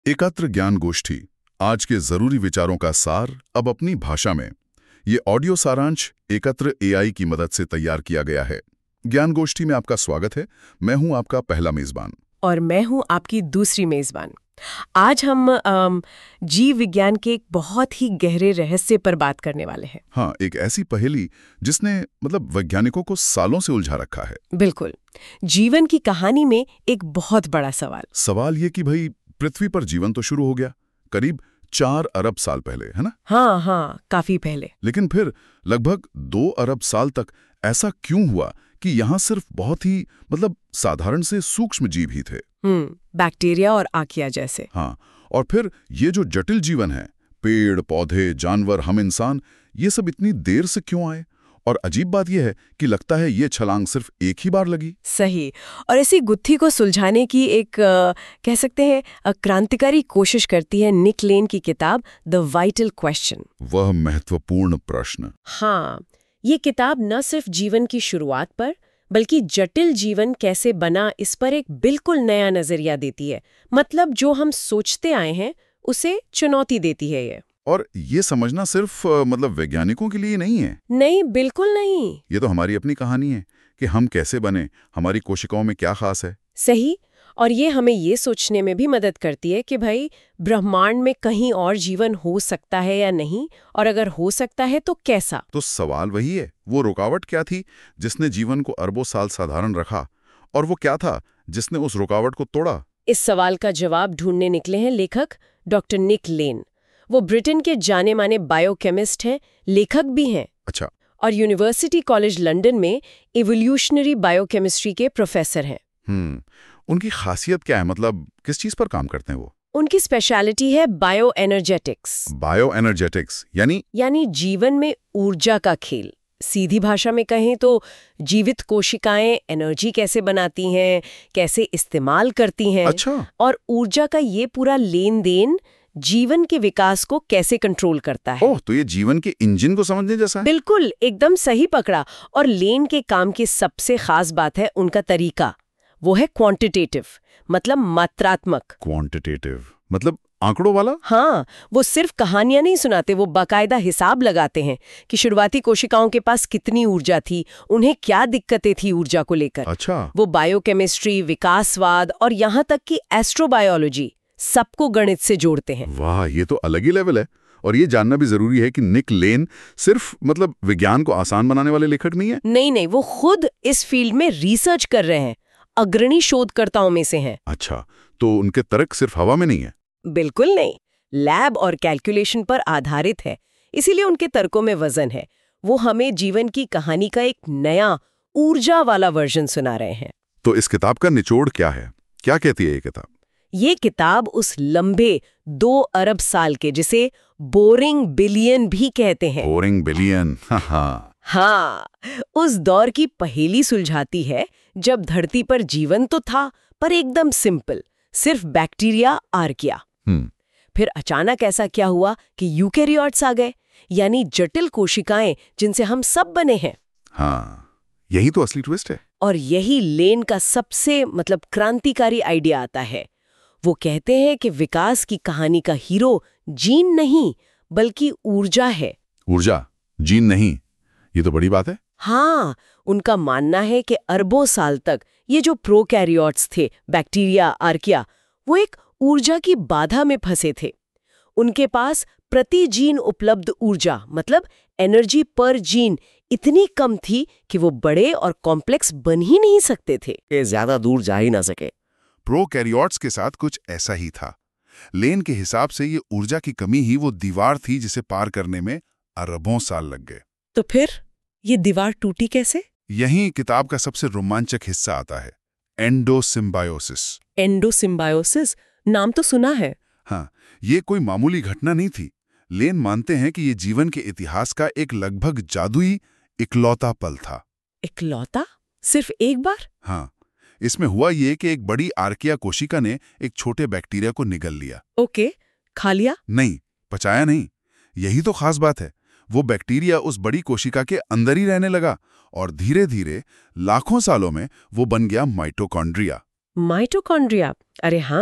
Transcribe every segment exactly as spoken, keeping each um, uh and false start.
एकत्र ज्ञान गोष्ठी, आज के जरूरी विचारों का सार अब अपनी भाषा में। ये ऑडियो सारांश एकत्र एआई की मदद से तैयार किया गया है। ज्ञान गोष्ठी में आपका स्वागत है। मैं हूं आपका पहला मेजबान और मैं हूं आपकी दूसरी मेजबान। आज हम अम, जीव विज्ञान के एक बहुत ही गहरे रहस्य पर बात करने वाले हैं। हाँ, एक ऐसी पहेली जिसने मतलब वैज्ञानिकों को सालों से उलझा रखा है। बिल्कुल, जीवन की कहानी में एक बहुत बड़ा सवाल। सवाल ये कि भाई पृथ्वी पर जीवन तो शुरू हो गया करीब चार अरब साल पहले, है ना? हाँ हाँ, काफी पहले। लेकिन फिर लगभग दो अरब साल तक ऐसा क्यों हुआ कि यहाँ सिर्फ बहुत ही मतलब साधारण से सूक्ष्म जीव ही थे? हम्म बैक्टीरिया और आर्किया जैसे। हाँ, और फिर ये जो जटिल जीवन है, पेड़ पौधे जानवर हम इंसान, ये सब इतनी देर से क्यों आए? और अजीब बात यह है कि लगता है ये छलांग सिर्फ एक ही बार लगी। सही। और इसी गुत्थी को सुलझाने की एक आ, कह सकते हैं अ, क्रांतिकारी कोशिश करती है निक लेन की किताब द वाइटल क्वेश्चन। वह महत्वपूर्ण प्रश्न। हाँ, ये किताब न सिर्फ जीवन की शुरुआत पर बल्कि जटिल जीवन कैसे बना इस पर एक बिल्कुल नया नजरिया देती है। मतलब जो हम सोचते आए हैं उसे चुनौती देती है ये। और ये समझना सिर्फ अ, मतलब वैज्ञानिकों के लिए नहीं है। नहीं, बिल्कुल नहीं। ये तो हमारी अपनी कहानी है कि हम कैसे बने, हमारी कोशिकाओं में क्या खास है। सही। और ये हमें ये सोचने में भी मदद करती है कि भाई ब्रह्मांड में कहीं और जीवन हो सकता है या नहीं, और अगर हो सकता है तो कैसा। तो सवाल वही है, वो रुकावट क्या थी जिसने जीवन को अरबों साल साधारण रखा, और वो क्या था जिसने उस रुकावट को तोड़ा? इस सवाल का जवाब ढूंढने निकले हैं लेखक डॉक्टर निक लेन। वो ब्रिटेन के जाने माने बायोकेमिस्ट हैं, लेखक भी हैं। अच्छा। और यूनिवर्सिटी कॉलेज लंदन में इवोल्यूशनरी बायोकेमिस्ट्री के प्रोफेसर हैं। हम्म उनकी खासियत क्या है, मतलब किस चीज पर काम करते हैं वो? उनकी स्पेशलिटी है बायो एनर्जेटिक्स। बायो एनर्जेटिक्स यानी? यानी जीवन में ऊर्जा का खेल। सीधी भाषा में कहें तो जीवित कोशिकाएं एनर्जी कैसे बनाती हैं, कैसे इस्तेमाल करती हैं। अच्छा। और ऊर्जा का ये पूरा लेन देन जीवन के विकास को कैसे कंट्रोल करता है। ओह, तो ये जीवन के इंजन को समझने जैसा है। बिल्कुल, एकदम सही पकड़ा। और लेन के काम की सबसे खास बात है उनका तरीका। वो है क्वांटिटेटिव, मतलब मात्रात्मक। क्वांटिटेटिव मतलब आंकड़ों वाला? हाँ, वो सिर्फ कहानियां नहीं सुनाते, वो बाकायदा हिसाब लगाते हैं कि शुरुआती कोशिकाओं के पास कितनी ऊर्जा थी, उन्हें क्या दिक्कतें थी ऊर्जा को लेकर। अच्छा। वो बायोकेमिस्ट्री, विकासवाद और यहाँ तक कि एस्ट्रोबायोलॉजी सबको गणित से जोड़ते हैं। वाह, ये तो अलग ही लेवल है। और ये जानना भी जरूरी है कि निक लेन सिर्फ मतलब विज्ञान को आसान बनाने वाले लेखक नहीं है। नहीं नहीं, वो खुद इस फील्ड में रिसर्च कर रहे हैं, अग्रणी शोधकर्ताओं में से हैं। अच्छा, तो उनके तर्क सिर्फ हवा में नहीं है? बिल्कुल नहीं, लैब और कैलकुलेशन पर आधारित है, इसीलिए उनके तर्कों में वजन है। वो हमें जीवन की कहानी का एक नया ऊर्जा वाला वर्जन सुना रहे हैं। तो इस किताब का निचोड़ क्या है, क्या कहती है ये किताब? ये किताब उस लंबे दो अरब साल के, जिसे बोरिंग बिलियन भी कहते हैं, बोरिंग बिलियन, हाँ, हाँ, उस दौर की पहेली सुलझाती है जब धरती पर जीवन तो था पर एकदम सिंपल, सिर्फ बैक्टीरिया आर्किया। हम्म फिर अचानक ऐसा क्या हुआ कि यूकेरियोट्स आ गए, यानी जटिल कोशिकाएं जिनसे हम सब बने हैं। हाँ, यही तो असली ट्विस्ट है। और यही लेन का सबसे मतलब क्रांतिकारी आइडिया आता है। वो कहते हैं कि विकास की कहानी का हीरो जीन नहीं बल्कि ऊर्जा है। ऊर्जा, जीन नहीं, ये तो बड़ी बात है। हाँ, उनका मानना है कि अरबों साल तक ये जो प्रोकैरियोट्स थे, बैक्टीरिया, आर्किया, वो एक ऊर्जा की बाधा में फंसे थे। उनके पास प्रति जीन उपलब्ध ऊर्जा मतलब एनर्जी पर जीन इतनी कम थी कि वो बड़े और कॉम्प्लेक्स बन ही नहीं सकते थे, के ज्यादा दूर जा ही ना सके। प्रोकैरियोट्स के साथ कुछ ऐसा ही था। लेन के हिसाब से ये ऊर्जा की कमी ही वो दीवार थी जिसे पार करने में अरबों साल लग गए। तो फिर ये दीवार टूटी कैसे? यही किताब का सबसे रोमांचक हिस्सा आता है, एंडोसिम्बायोसिस। एंडोसिम्बायोसिस नाम तो सुना है। हाँ, ये कोई मामूली घटना नहीं थी। लेन मानते हैं कि ये जीवन के इतिहास का एक लगभग जादुई इकलौता पल था। इकलौता? सिर्फ एक बार? हाँ, इसमें हुआ ये कि एक बड़ी आर्किया कोशिका ने एक छोटे बैक्टीरिया को निगल लिया। ओके, खा लिया? नहीं, पचाया नहीं। यही तो खास बात है। वो बैक्टीरिया उस बड़ी कोशिका के अंदर ही रहने लगा और धीरे धीरे लाखों सालों में वो बन गया माइटोकॉन्ड्रिया। माइटोकॉन्ड्रिया? अरे हाँ,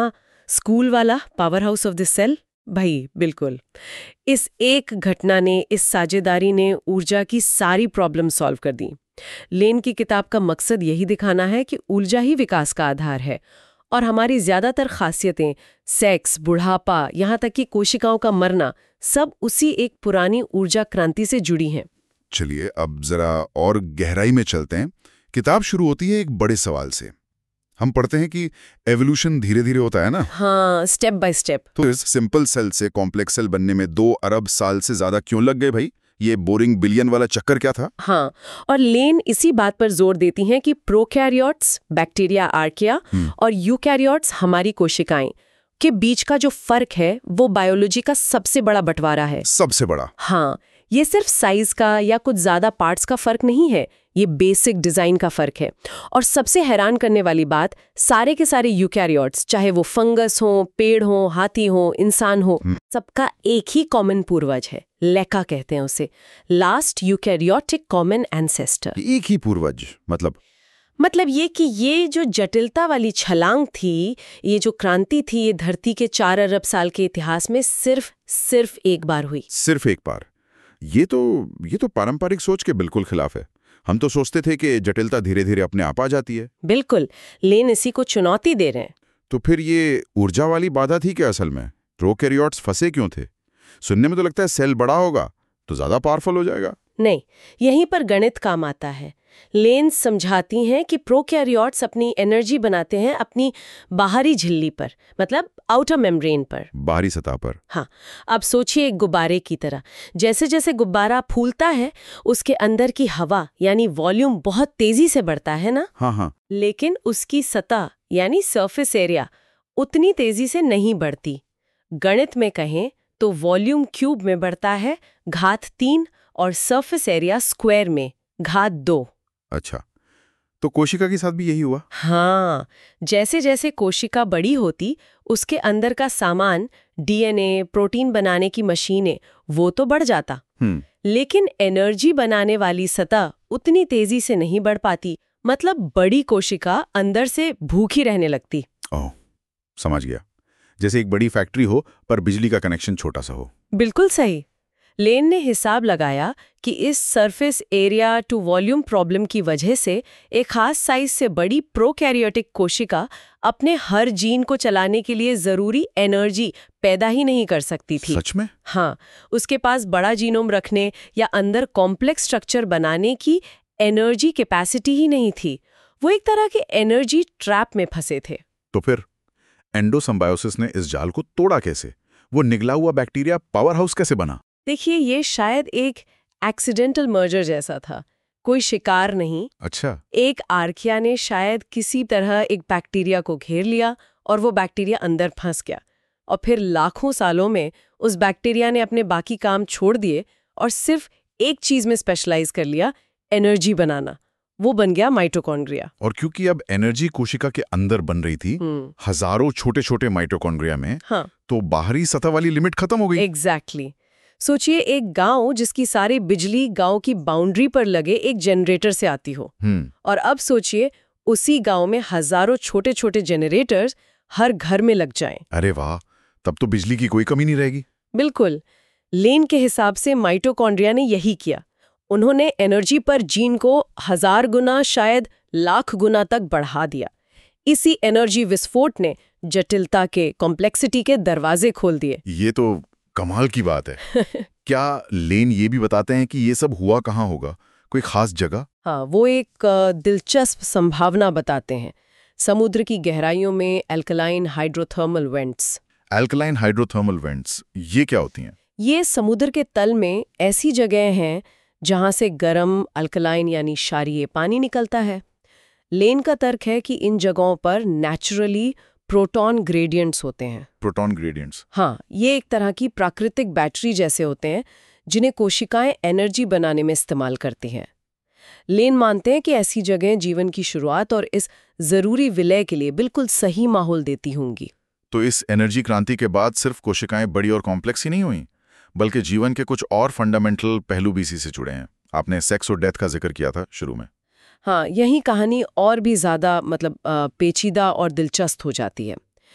स्कूल वाला powerhouse of the cell, भाई बिल्कुल। इस एक घटना ने, इस साझेदारी ने ऊर्जा की सारी प्रॉब्लम सॉल्व कर दी। लेन की किताब का मकसद यही दिखाना है कि ऊर्जा ही विकास का आधार है और हमारी ज्यादातर खासियतें, सेक्स, बुढ़ापा, यहाँ तक कि कोशिकाओं का मरना, सब उसी एक पुरानी ऊर्जा क्रांति से जुड़ी हैं। चलिए अब जरा और गहराई में चलते हैं। किताब शुरू होती है एक बड़े सवाल से। हम पढ़ते हैं कि एवोल्यूशन धीरे धीरे होता है ना। हाँ, स्टेप बाय स्टेप। तो इस सिंपल सेल से कॉम्प्लेक्स सेल बनने में दो अरब साल से ज्यादा क्यों लग गए भाई? ये बोरिंग बिलियन वाला चक्कर क्या था? हाँ, और लेन इसी बात पर जोर देती हैं कि प्रोकैरियोट्स, बैक्टीरिया, आर्किया और यूकैरियोट्स, हमारी कोशिकाएं, के बीच का जो फर्क है वो बायोलॉजी का सबसे बड़ा बंटवारा है। सबसे बड़ा? हाँ, ये सिर्फ साइज का या कुछ ज्यादा पार्ट्स का फर्क नहीं है, ये बेसिक डिजाइन का फर्क है। और सबसे हैरान करने वाली बात, सारे के सारे यूकैरियोट्स, चाहे वो फंगस हो, पेड़ हो, हाथी हो, इंसान हो, सबका एक ही कॉमन पूर्वज है, लेका कहते हैं उसे, लास्ट यूकैरियोटिक कॉमन एंसेस्टर। एक ही पूर्वज? मतलब मतलब ये कि ये जो जटिलता वाली छलांग थी, ये जो क्रांति थी, ये धरती के चार अरब साल के इतिहास में सिर्फ सिर्फ एक बार हुई। सिर्फ एक बार? ये तो ये तो पारंपरिक सोच के बिल्कुल खिलाफ है। हम तो सोचते थे कि जटिलता धीरे धीरे अपने आप आ जाती है। बिल्कुल, लेन इसी को चुनौती दे रहे हैं। तो फिर ये ऊर्जा वाली बाधा थी क्या असल में? प्रोकैरियोट्स फंसे क्यों थे? सुनने में तो लगता है सेल बड़ा होगा तो ज्यादा पावरफुल हो जाएगा। नहीं, यहीं पर गणित काम आता है। लेन समझाती हैं कि प्रोकैरियोट्स अपनी एनर्जी बनाते हैं अपनी बाहरी झिल्ली पर, मतलब आउटर मेम्ब्रेन पर, बाहरी सतह पर। हाँ, अब सोचिए एक गुब्बारे की तरह। जैसे जैसे गुब्बारा फूलता है, उसके अंदर की हवा यानी वॉल्यूम बहुत तेजी से बढ़ता है ना। हाँ हाँ। लेकिन उसकी सतह यानी सरफेस एरिया उतनी तेजी से नहीं बढ़ती। गणित में कहें तो वॉल्यूम क्यूब में बढ़ता है घात तीन और सरफेस एरिया स्क्वायर में घात दो। अच्छा, तो कोशिका के साथ भी यही हुआ? हाँ, जैसे जैसे कोशिका बड़ी होती, उसके अंदर का सामान, डीएनए, प्रोटीन बनाने की मशीनें, वो तो बढ़ जाता। हम्म। लेकिन एनर्जी बनाने वाली सतह उतनी तेजी से नहीं बढ़ पाती। मतलब बड़ी कोशिका अंदर से भूखी रहने लगती। ओह, समझ गया। जैसे एक बड़ी फैक्ट्री हो पर बिजली का कनेक्शन छोटा सा हो। बिल्कुल सही। लेन ने हिसाब लगाया कि इस surface area to volume problem की वजह से एक खास साइज से बड़ी प्रोकैरियोटिक कोशिका अपने हर जीन को चलाने के लिए जरूरी एनर्जी पैदा ही नहीं कर सकती थी। सच में? हाँ, उसके पास बड़ा जीनोम रखने या अंदर कॉम्प्लेक्स स्ट्रक्चर बनाने की एनर्जी कैपेसिटी ही नहीं थी। वो एक तरह के एनर्जी ट्रैप में फंसे थे। तो फिर एंडोसिम्बायोसिस ने इस जाल को तोड़ा कैसे? वो निगला हुआ बैक्टीरिया पावर हाउस कैसे बना? देखिए, ये शायद एक एक्सीडेंटल मर्जर जैसा था, कोई शिकार नहीं। अच्छा। एक आर्किया ने शायद किसी तरह एक बैक्टीरिया को घेर लिया और वो बैक्टीरिया अंदर फंस गया, और फिर लाखों सालों में उस बैक्टीरिया ने अपने बाकी काम छोड़ दिए और सिर्फ एक चीज में स्पेशलाइज कर लिया, एनर्जी बनाना। वो बन गया माइटोकॉन्ड्रिया। और क्योंकि अब एनर्जी कोशिका के अंदर बन रही थी, हजारों छोटे छोटे माइटोकॉन्ड्रिया में, हाँ, तो बाहरी सतह वाली लिमिट खत्म हो गई। एग्जैक्टली। सोचिए एक गांव जिसकी सारी बिजली गांव की बाउंड्री पर लगे एक जनरेटर से आती हो, और अब सोचिए उसी गांव में हजारों छोटे छोटे जनरेटर्स हर घर में लग जाएं। अरे वाह, तब तो बिजली की कोई कमी नहीं रहेगी। बिल्कुल। लेन के हिसाब से माइटोकॉन्ड्रिया ने यही किया। उन्होंने एनर्जी पर जीन को हजार गुना, शायद लाख गुना तक बढ़ा दिया। इसी एनर्जी विस्फोट ने जटिलता के, कॉम्प्लेक्सिटी के दरवाजे खोल दिए। ये तो कमाल की बात है। क्या लेन ये भी बताते हैं कि ये सब हुआ कहाँ होगा? कोई खास जगह? हाँ, वो एक दिलचस्प संभावना बताते हैं। समुद्र की गहराइयों में alkaline hydrothermal vents. Alkaline hydrothermal vents, ये क्या होती हैं? ये समुद्र के तल में ऐसी जगह हैं जहां से गर्म अल्कलाइन यानी क्षारीय पानी निकलता है। लेन का तर्क है कि इन जगहों पर नेचुरली प्रोटॉन ग्रेडियंट्स होते हैं। Proton gradients? हाँ, ये एक तरह की प्राकृतिक बैटरी जैसे होते हैं जिन्हें कोशिकाएं एनर्जी बनाने में इस्तेमाल करती हैं। लेन मानते हैं कि ऐसी जगहें जीवन की शुरुआत और इस जरूरी विलय के लिए बिल्कुल सही माहौल देती होंगी। तो इस एनर्जी क्रांति के बाद सिर्फ कोशिकाएं बड़ी और कॉम्प्लेक्स ही नहीं हुई, बल्कि जीवन के कुछ और फंडामेंटल पहलू भी इसी से जुड़े हैं। आपने सेक्स और डेथ का जिक्र किया था शुरू में। हाँ, यही कहानी और भी ज्यादा मतलब पेचीदा और दिलचस्प हो जाती है।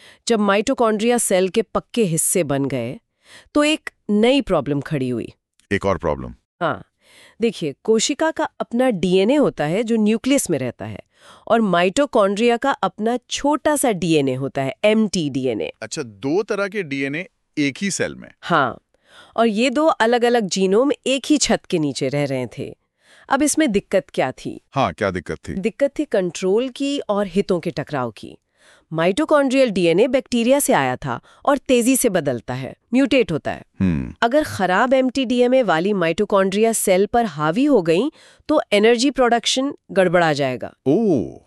जब माइटोकॉन्ड्रिया सेल के पक्के हिस्से बन गए तो एक नई प्रॉब्लम खड़ी हुई। एक और प्रॉब्लम। हाँ, देखिए, कोशिका का अपना डीएनए होता है जो न्यूक्लियस में रहता है, और माइटोकॉन्ड्रिया का अपना छोटा सा डीएनए होता है, एमटी डीएनए। अच्छा, दो तरह के डीएनए एक ही सेल में। हाँ, और ये दो अलग-अलग जीनोम एक ही छत के नीचे रह रहे थे। अब इसमें दिक्कत क्या थी? हाँ, क्या दिक्कत थी? दिक्कत थी कंट्रोल की और हितों के टकराव की। माइटोकॉन्ड्रियल डीएनए बैक्टीरिया से आया था और तेजी से बदलता है, म्यूटेट होता है। हम्म अगर खराब एमटीडीएमए वाली माइटोकॉन्ड्रिया सेल पर हावी हो गई तो एनर्जी प्रोडक्शन गड़बड़ा जाएगा। ओह,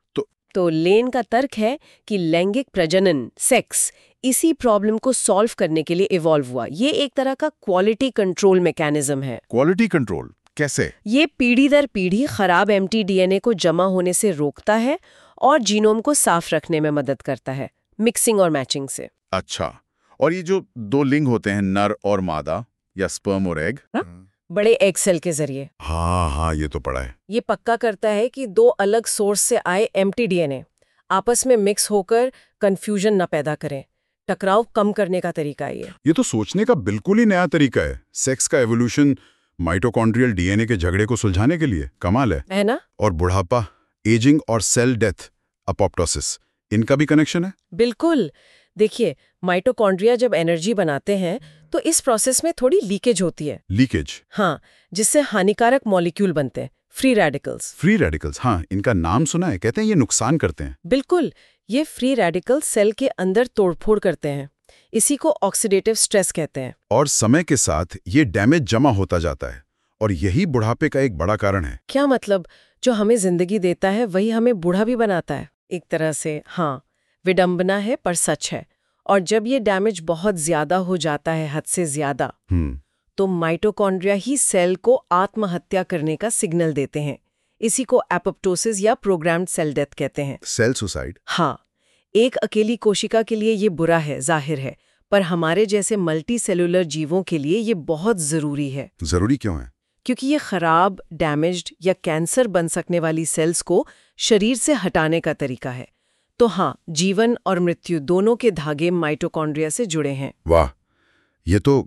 तो लेन का तर्क है कि लैंगिक प्रजनन, सेक्स, इसी प्रॉब्लम को सॉल्व करने के लिए इवॉल्व हुआ। ये एक तरह का क्वालिटी कंट्रोल मैकेनिज्म है। क्वालिटी कंट्रोल कैसे? ये पीढ़ी दर पीढ़ी खराब एमटीडीएनए को जमा होने से रोकता है और जीनोम को साफ रखने में मदद करता है, मिक्सिंग और मैचिंग से। अच्छा, और ये जो दो लिंग होते हैं, नर और मादा या स्पर्म और एग, बड़े एग सेल के जरिए। हाँ हाँ, ये तो पढ़ा है। ये पक्का करता है कि दो अलग सोर्स से आए एमटीडीएनए आपस में मिक्स होकर कंफ्यूजन न पैदा करें। टकराव कम करने का तरीका है ये। ये तो सोचने का बिल्कुल ही नया तरीका है। सेक्स का एवोल्यूशन माइटोकॉन्ड्रियल डीएनए के झगड़े को सुलझाने के लिए कमाल है। है ना? और बुढ़ापा, एजिंग और सेल डेथ, अपोप्टोसिस, इनका भी कनेक्शन है? बिल्कुल। देखिए, माइटोकॉन्ड्रिया जब एनर्जी बनाते हैं तो इस प्रोसेस में थोड़ी लीकेज होती है। लीकेज? हाँ, जिससे हानिकारक मॉलिक्यूल बनते हैं, फ्री रेडिकल्स। फ्री रेडिकल्स, हाँ, इनका नाम सुना है। कहते हैं ये नुकसान करते हैं। बिल्कुल, ये फ्री रेडिकल सेल के अंदर तोड़फोड़ करते हैं। इसी को ऑक्सीडेटिव स्ट्रेस कहते हैं। और समय के साथ ये डैमेज जमा होता जाता है और यही बुढ़ापे का एक बड़ा कारण है। क्या मतलब? जो हमें जिंदगी देता है वही हमें बूढ़ा भी बनाता है एक तरह से। हाँ, विडंबना है पर सच है। और जब ये डैमेज बहुत ज्यादा हो जाता है, हद से ज्यादा, हम्म तो माइटोकॉन्ड्रिया ही सेल को आत्महत्या करने का सिग्नल देते हैं। इसी को एपोप्टोसिस या प्रोग्राम्ड सेल डेथ कहते हैं। Cell suicide? हाँ, एक अकेली कोशिका के लिए ये बुरा है, जाहिर है, पर हमारे जैसे मल्टी सेलुलर जीवों के लिए ये बहुत जरूरी है। जरूरी क्यों है? क्योंकि ये खराब, डैमेज्ड या कैंसर बन सकने वाली सेल्स को शरीर से हटाने का तरीका है। तो हाँ, जीवन और मृत्यु दोनों के धागे माइटोकॉन्ड्रिया से जुड़े हैं। वाह, ये तो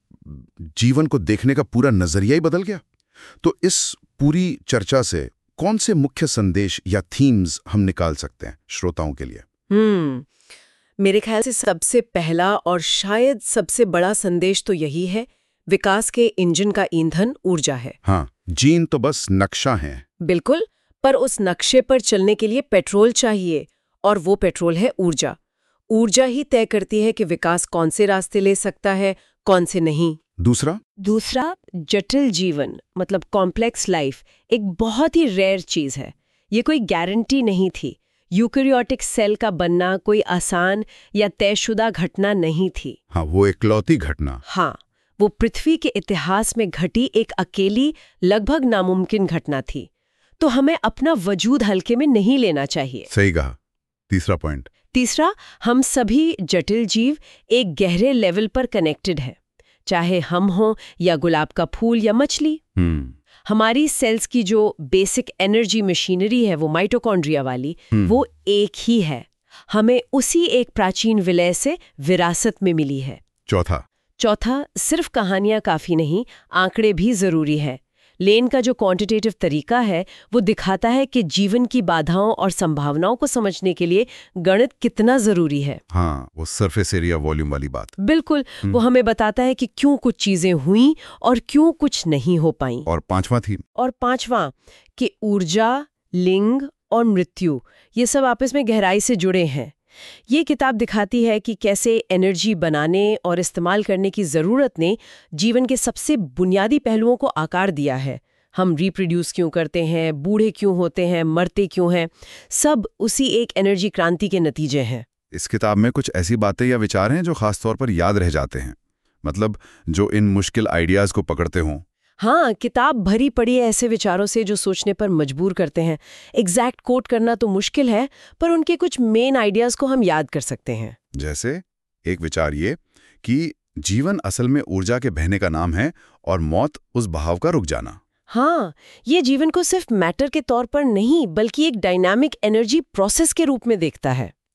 जीवन को देखने का पूरा नजरिया ही बदल गया। तो इस पूरी चर्चा से कौन से मुख्य संदेश या थीम्स हम निकाल सकते हैं श्रोताओं के लिए? हम्म मेरे ख्याल से सबसे पहला और शायद सबसे बड़ा संदेश तो यही है, विकास के इंजन का ईंधन ऊर्जा है। हाँ, जीन तो बस नक्शा है। बिल्कुल, पर उस नक्शे पर चलने के लिए पेट्रोल चाहिए, और वो पेट्रोल है ऊर्जा। ऊर्जा ही तय करती है कि विकास कौन से रास्ते ले सकता है, कौन से नहीं। दूसरा दूसरा जटिल जीवन, मतलब कॉम्प्लेक्स लाइफ, एक बहुत ही रेयर चीज है। ये कोई गारंटी नहीं थी। यूकैरियोटिक सेल का बनना कोई आसान या तयशुदा घटना नहीं थी। हाँ, वो इकलौती घटना। हाँ, वो पृथ्वी के इतिहास में घटी एक अकेली, लगभग नामुमकिन घटना थी। तो हमें अपना वजूद हल्के में नहीं लेना चाहिए। सही कहा। तीसरा पॉइंट? तीसरा, हम सभी जटिल जीव एक गहरे लेवल पर कनेक्टेड हैं, चाहे हम हों या गुलाब का फूल या मछली। हम्म हमारी सेल्स की जो बेसिक एनर्जी मशीनरी है, वो माइटोकॉन्ड्रिया वाली, वो एक ही है। हमें उसी एक प्राचीन विलय से विरासत में मिली है। चौथा चौथा, सिर्फ कहानियां काफी नहीं, आंकड़े भी जरूरी है। लेन का जो क्वांटिटेटिव तरीका है वो दिखाता है कि जीवन की बाधाओं और संभावनाओं को समझने के लिए गणित कितना जरूरी है। हाँ, वो सरफेस एरिया वॉल्यूम वाली बात। बिल्कुल, वो हमें बताता है कि क्यों कुछ चीजें हुई और क्यों कुछ नहीं हो पाई। और पांचवा थी? और पांचवा, कि ऊर्जा, लिंग और मृत्यु, ये सब आपस में गहराई से जुड़े हैं। ये किताब दिखाती है कि कैसे एनर्जी बनाने और इस्तेमाल करने की ज़रूरत ने जीवन के सबसे बुनियादी पहलुओं को आकार दिया है। हम रिप्रोड्यूस क्यों करते हैं, बूढ़े क्यों होते हैं, मरते क्यों हैं, सब उसी एक एनर्जी क्रांति के नतीजे हैं। इस किताब में कुछ ऐसी बातें या विचार हैं जो खासतौर पर याद रह जाते हैं, मतलब जो इन मुश्किल आइडियाज़ को पकड़ते हों। हाँ, किताब भरी पड़ी है ऐसे विचारों से जो सोचने पर मजबूर करते हैं। एग्जैक्ट कोट करना तो मुश्किल है, पर उनके कुछ मेन आइडियाज को हम याद कर सकते हैं। जैसे एक विचार ये कि जीवन असल में ऊर्जा के बहने का नाम है और मौत उस बहाव का रुक जाना। हाँ, ये जीवन को सिर्फ मैटर के तौर पर नहीं बल्कि एक डायनामिक एनर्जी प्रोसेस के रूप में देखता है।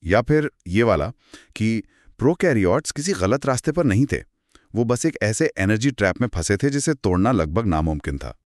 या फिर ये वाला कि प्रोकैरियोट्स किसी गलत रास्ते पर नहीं थे, वो बस एक ऐसे एनर्जी ट्रैप में फंसे थे जिसे तोड़ना लगभग नामुमकिन था।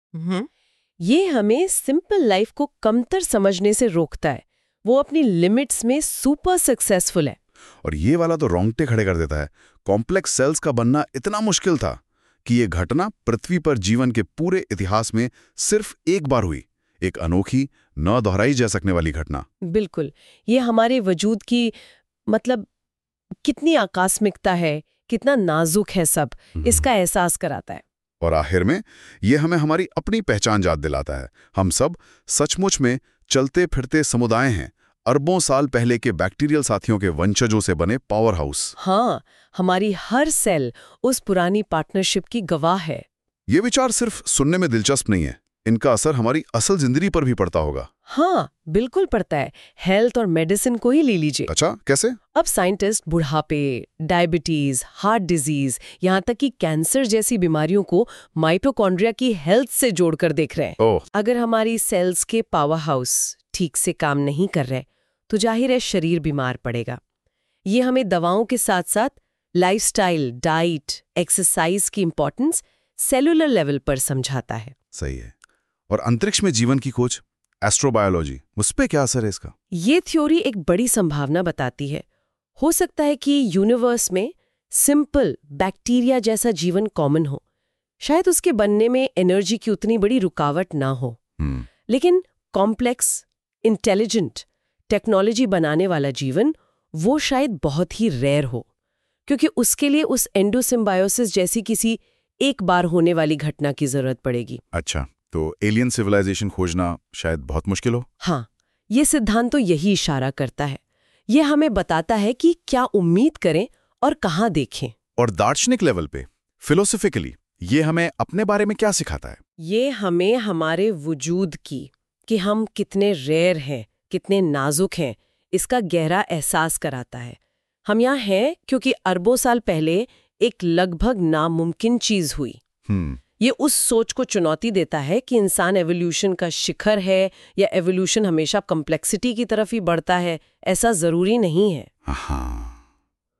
ये हमें सिंपल लाइफ को कमतर समझने से रोकता है। वो अपनी लिमिट्स में सुपर सक्सेसफुल है। और ये वाला तो रोंगटे खड़े कर देता है। कॉम्प्लेक्स सेल्स का बनना इतना मुश्किल था कि ये घटना पृथ्वी पर जीवन के पूरे इतिहास में सिर्फ एक बार हुई, एक अनोखी, न दोहराई जा सकने वाली घटना। बिल्कुल, ये हमारे वजूद की मतलब कितनी आकस्मिकता है, कितना नाजुक है सब, इसका एहसास कराता है। और आखिर में ये हमें हमारी अपनी पहचान याद दिलाता है। हम सब सचमुच में चलते फिरते समुदाय हैं, अरबों साल पहले के बैक्टीरियल साथियों के वंशजों से बने पावर हाउस। हाँ, हमारी हर सेल उस पुरानी पार्टनरशिप की गवाह है। ये विचार सिर्फ सुनने में दिलचस्प नहीं है, इनका असर हमारी असल जिंदगी पर भी पड़ता होगा। हाँ, बिल्कुल पड़ता है। हेल्थ और मेडिसिन को ही ले लीजिए। अच्छा, कैसे? अब साइंटिस्ट बुढ़ापे, डायबिटीज, हार्ट डिजीज, यहाँ तक कि कैंसर जैसी बीमारियों को माइटोकॉन्ड्रिया की हेल्थ से जोड़कर देख रहे हैं। ओह, अगर हमारी सेल्स के पावर हाउस ठीक से काम नहीं कर रहे तो जाहिर है शरीर बीमार पड़ेगा। ये हमें दवाओं के साथ साथ लाइफस्टाइल, डाइट, एक्सरसाइज की इंपॉर्टेंस सेलुलर लेवल पर समझाता है। सही है। और अंतरिक्ष में जीवन की खोज, एस्ट्रोबायोलॉजी, उस पे क्या असर है इसका? ये थ्योरी एक बड़ी संभावना बताती है। हो सकता है कि यूनिवर्स में सिंपल बैक्टीरिया जैसा जीवन कॉमन हो। शायद उसके बनने में एनर्जी की उतनी बड़ी रुकावट ना हो। हम्म लेकिन कॉम्प्लेक्स, इंटेलिजेंट टेक्नोलॉजी बनाने वाला जीवन वो शायद बहुत ही रेयर हो, क्योंकि उसके लिए उस एंडोसिम्बायोसिस जैसी किसी एक बार होने वाली घटना की जरूरत पड़ेगी। अच्छा, तो एलियन सिविलाइजेशन खोजना शायद बहुत मुश्किल हो। हाँ, ये सिद्धांत तो यही इशारा करता है। ये हमें बताता है कि क्या उम्मीद करें और कहाँ देखें। और दार्शनिक लेवल पे, फिलोसफिकली, ये हमें अपने बारे में क्या सिखाता है? ये हमें हमारे वजूद की, कि हम कितने रेयर हैं, कितने नाजुक हैं, इसका गहरा एहसास कराता है। हम यहाँ हैं क्योंकि अरबों साल पहले एक लगभग नामुमकिन चीज हुई। हम्म ये उस सोच को चुनौती देता है कि इंसान एवोल्यूशन का शिखर है या एवोल्यूशन हमेशा कॉम्प्लेक्सिटी की तरफ ही बढ़ता है। ऐसा जरूरी नहीं है। हाँ,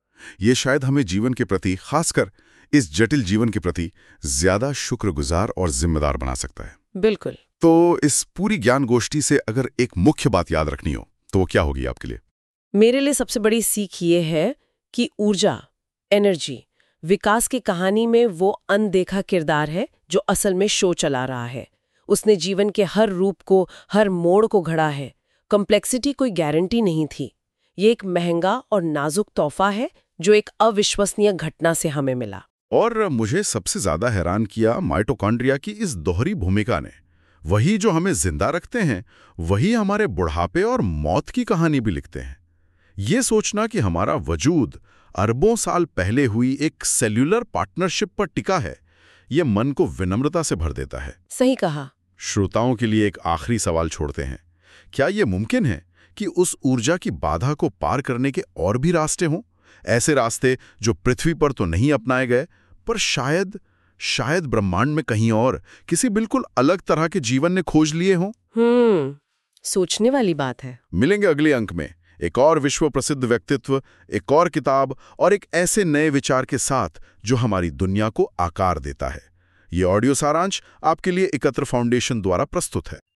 ये शायद हमें जीवन के प्रति, खासकर इस जटिल जीवन के प्रति, ज्यादा शुक्रगुजार और जिम्मेदार बना सकता है। बिल्कुल। तो इस पूरी ज्ञान गोष्ठी से अगर एक मुख्य बात याद रखनी हो तो वो क्या होगी आपके लिए? मेरे लिए सबसे बड़ी सीख ये है कि ऊर्जा, एनर्जी, विकास की कहानी में वो अनदेखा किरदार है जो असल में शो चला रहा है। उसने जीवन के हर रूप को, हर मोड़ को घड़ा है। कॉम्प्लेक्सिटी कोई गारंटी नहीं थी। ये एक महंगा और नाजुक तोहफा है जो एक अविश्वसनीय घटना से हमें मिला। और मुझे सबसे ज्यादा हैरान किया माइटोकॉन्ड्रिया की इस दोहरी भूमिका ने। वही जो हमें जिंदा रखते हैं, वही हमारे बुढ़ापे और मौत की कहानी भी लिखते हैं। ये सोचना कि हमारा वजूद अरबों साल पहले हुई एक सेल्यूलर पार्टनरशिप पर टिका है, ये मन को विनम्रता से भर देता है। सही कहा। श्रोताओं के लिए एक आखिरी सवाल छोड़ते हैं। क्या ये मुमकिन है कि उस ऊर्जा की बाधा को पार करने के और भी रास्ते हों? ऐसे रास्ते जो पृथ्वी पर तो नहीं अपनाए गए, पर शायद शायद ब्रह्मांड में कहीं और किसी बिल्कुल अलग तरह के जीवन ने खोज लिए हों। हम्म सोचने वाली बात है। मिलेंगे अगले अंक में एक और विश्व प्रसिद्ध व्यक्तित्व, एक और किताब और एक ऐसे नए विचार के साथ जो हमारी दुनिया को आकार देता है। ये ऑडियो सारांश आपके लिए एकत्र फाउंडेशन द्वारा प्रस्तुत है।